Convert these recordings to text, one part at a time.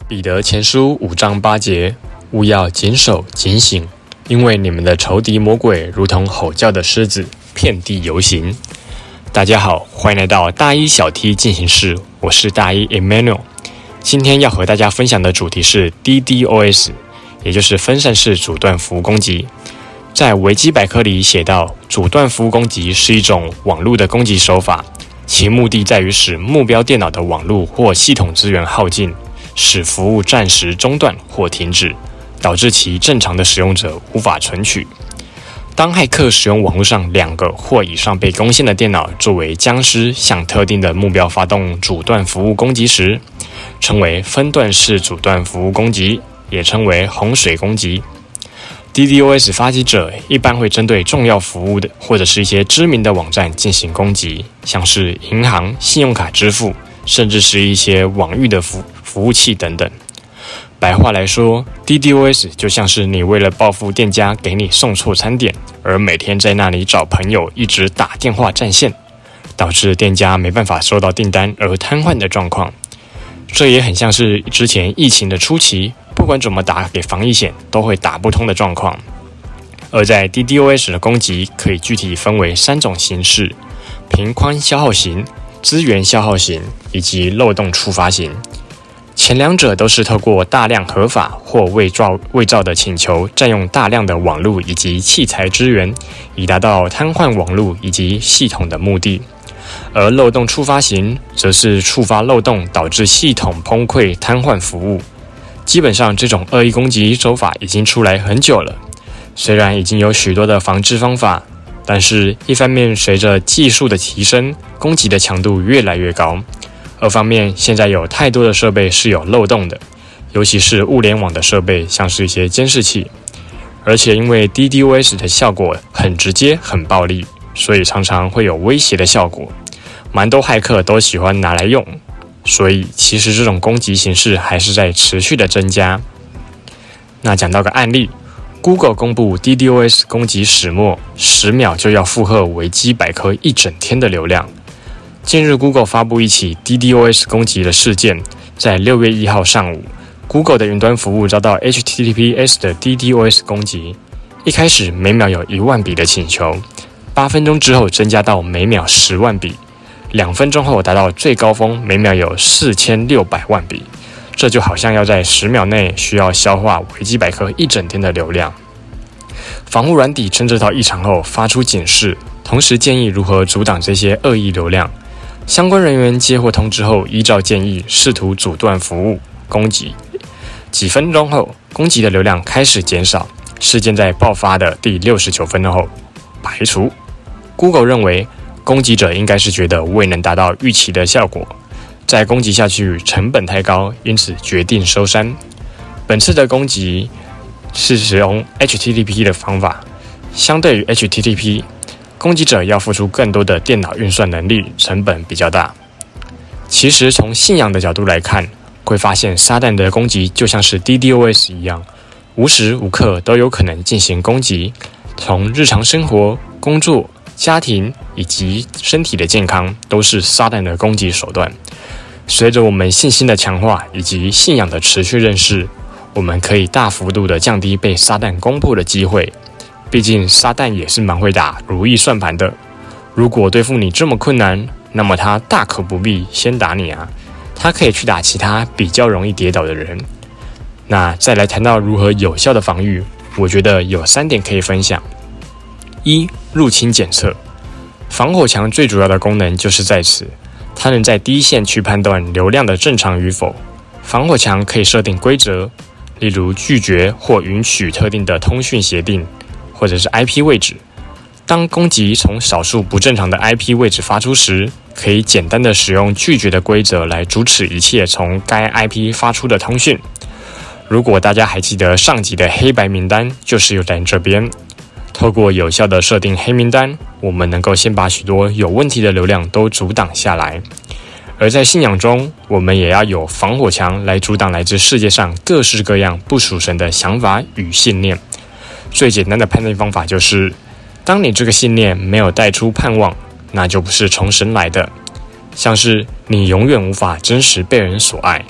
彼得前书5章8节，务要谨守警醒，因为你们的仇敌魔鬼如同吼叫的狮子，遍地游行。大家好，欢迎来到大一小 T 进行式，我是大一 Emmanuel。今天要和大家分享的主题是 DDoS， 也就是分散式阻断服务攻击。在维基百科里写到，阻断服务攻击是一种网络的攻击手法，其目的在于使目标电脑的网络或系统资源耗尽，使服务暂时中断或停止，导致其正常的使用者无法存取。当骇客使用网络上2个或以上被攻陷的电脑作为僵尸向特定的目标发动阻断服务攻击时，称为分段式阻断服务攻击，也称为洪水攻击。DDoS 发起者一般会针对重要服务的或者是一些知名的网站进行攻击，像是银行、信用卡支付，甚至是一些网域的服务器等等。白话来说， DDoS 就像是你为了报复店家给你送错餐点，而每天在那里找朋友一直打电话占线，导致店家没办法收到订单而瘫痪的状况。这也很像是之前疫情的初期，不管怎么打给防疫险都会打不通的状况。而在 DDoS 的攻击可以具体分为3种形式：频宽消耗型、资源消耗型以及漏洞触发型。前2者都是透过大量合法或伪造的请求，占用大量的网络以及器材资源，以达到瘫痪网络以及系统的目的。而漏洞触发型则是触发漏洞，导致系统崩溃瘫痪服务。基本上这种恶意攻击手法已经出来很久了，虽然已经有许多的防治方法，但是一方面随着技术的提升，攻击的强度越来越高，二方面现在有太多的设备是有漏洞的，尤其是物联网的设备，像是一些监视器。而且因为 DDoS 的效果很直接很暴力，所以常常会有威胁的效果，蛮多骇客都喜欢拿来用，所以其实这种攻击形式还是在持续的增加。那讲到个案例， Google 公布 DDoS 攻击始末10秒就要负荷维基百科1整天的流量。近日 Google 发布一起 DDoS 攻击的事件，在6月1号上午， Google 的云端服务遭到 HTTPS 的 DDoS 攻击。一开始每秒有1万笔的请求，8分钟之后增加到每秒10万笔，2分钟后达到最高峰，每秒有4600万笔。这就好像要在10秒内需要消化维基百科1整天的流量。防护软体侦测到异常后发出警示，同时建议如何阻挡这些恶意流量。相关人员接获通知后，依照建议试图阻断服务攻击。几分钟后，攻击的流量开始减少，事件在爆发的第69分钟后排除。Google 认为攻击者应该是觉得未能达到预期的效果，再攻击下去成本太高，因此决定收山。本次的攻击是使用 HTTP 的方法，相对于 HTTP， 攻击者要付出更多的电脑运算能力，成本比较大。其实从信仰的角度来看，会发现撒旦的攻击就像是 DDoS 一样，无时无刻都有可能进行攻击，从日常生活、工作、家庭以及身体的健康都是撒旦的攻击手段。随着我们信心的强化以及信仰的持续认识，我们可以大幅度的降低被撒旦攻破的机会。毕竟撒旦也是蛮会打如意算盘的，如果对付你这么困难，那么他大可不必先打你啊，他可以去打其他比较容易跌倒的人。那再来谈到如何有效的防御，我觉得有3点可以分享。1. 入侵检测。防火墙最主要的功能就是在此，它能在第一线去判断流量的正常与否。防火墙可以设定规则，例如拒绝或允许特定的通讯协定，或者是 IP 位置。当攻击从少数不正常的 IP 位置发出时，可以简单的使用拒绝的规则来阻止一切从该 IP 发出的通讯。如果大家还记得上集的黑白名单，就是有在这边。透过有效的设定黑名单，我们能够先把许多有问题的流量都阻挡下来。而在信仰中，我们也要有防火墙来阻挡来自世界上各式各样不属神的想法与信念。最简单的判断方法就是，当你这个信念没有带出盼望，那就不是从神来的。像是你永远无法真实被人所爱，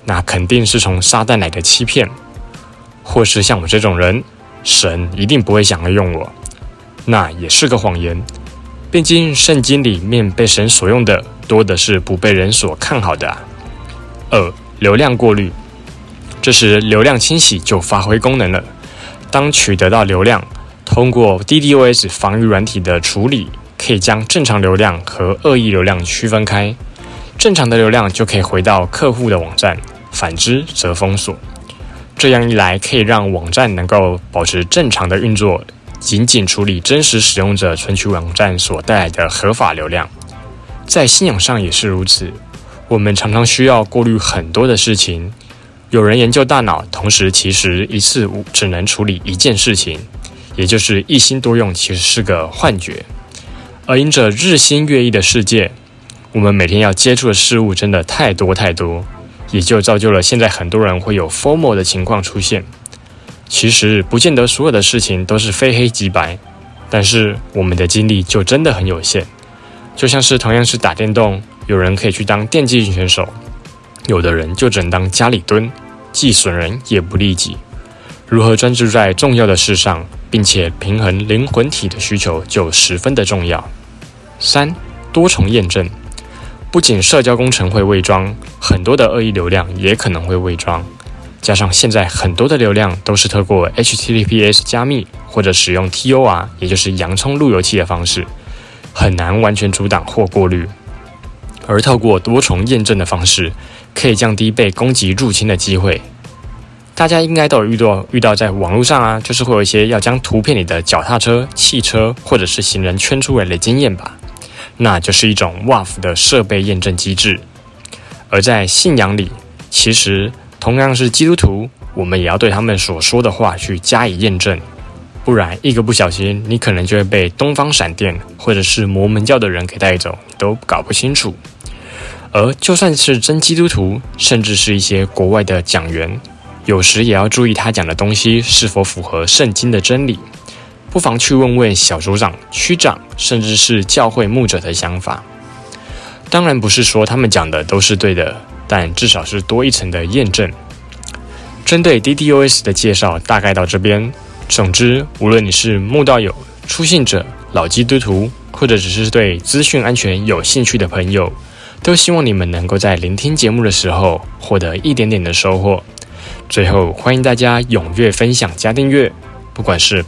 那肯定是从撒旦来的欺骗，或是像我这种人，神一定不会想要用我，那也是个谎言。毕竟圣经里面被神所用的多的是不被人所看好的啊。2. 流量过滤，这时流量清洗就发挥功能了。当取得到流量，通过 DDoS 防御软体的处理，可以将正常流量和恶意流量区分开。正常的流量就可以回到客户的网站，反之则封锁。这样一来，可以让网站能够保持正常的运作，仅仅处理真实使用者存取网站所带来的合法流量。在信仰上也是如此，我们常常需要过滤很多的事情。有人研究大脑，同时其实一次只能处理一件事情，也就是一心多用其实是个幻觉。而因着日新月异的世界，我们每天要接触的事物真的太多，也就造就了现在很多人会有 FOMO 的情况出现。其实不见得所有的事情都是非黑即白，但是我们的精力就真的很有限。就像是同样是打电动，有人可以去当电竞选手，有的人就只能当家里蹲，既损人也不利己。如何专注在重要的事上，并且平衡灵魂体的需求就十分的重要。3. 多重验证，不仅社交工程会伪装，很多的恶意流量也可能会伪装。加上现在很多的流量都是透过 HTTPS 加密或者使用 TOR， 也就是洋葱路由器的方式，很难完全阻挡或过滤。而透过多重验证的方式，可以降低被攻击入侵的机会。大家应该都有遇到在网络上啊，就是会有一些要将图片里的脚踏车、汽车或者是行人圈出来的经验吧。那就是一种 WAF 的设备验证机制。而在信仰里，其实同样是基督徒，我们也要对他们所说的话去加以验证，不然一个不小心，你可能就会被东方闪电或者是摩门教的人给带走，你都搞不清楚。而就算是真基督徒，甚至是一些国外的讲员，有时也要注意他讲的东西是否符合圣经的真理，不妨去问问小组长、区长，甚至是教会牧者的想法。当然不是说他们讲的都是对的，但至少是多一层的验证。针对 DDoS 的介绍大概到这边。总之，无论你是慕道友、初信者、老基督徒，或者只是对资讯安全有兴趣的朋友，都希望你们能够在聆听节目的时候获得一点点的收获。最后，欢迎大家踊跃分享加订阅，不管是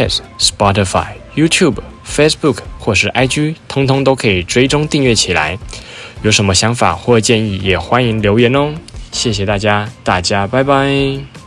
Podcast、Spotify、YouTube、Facebook 或是 IG， 通通都可以追踪订阅起来。有什么想法或建议，也欢迎留言哦。谢谢大家，大家拜拜。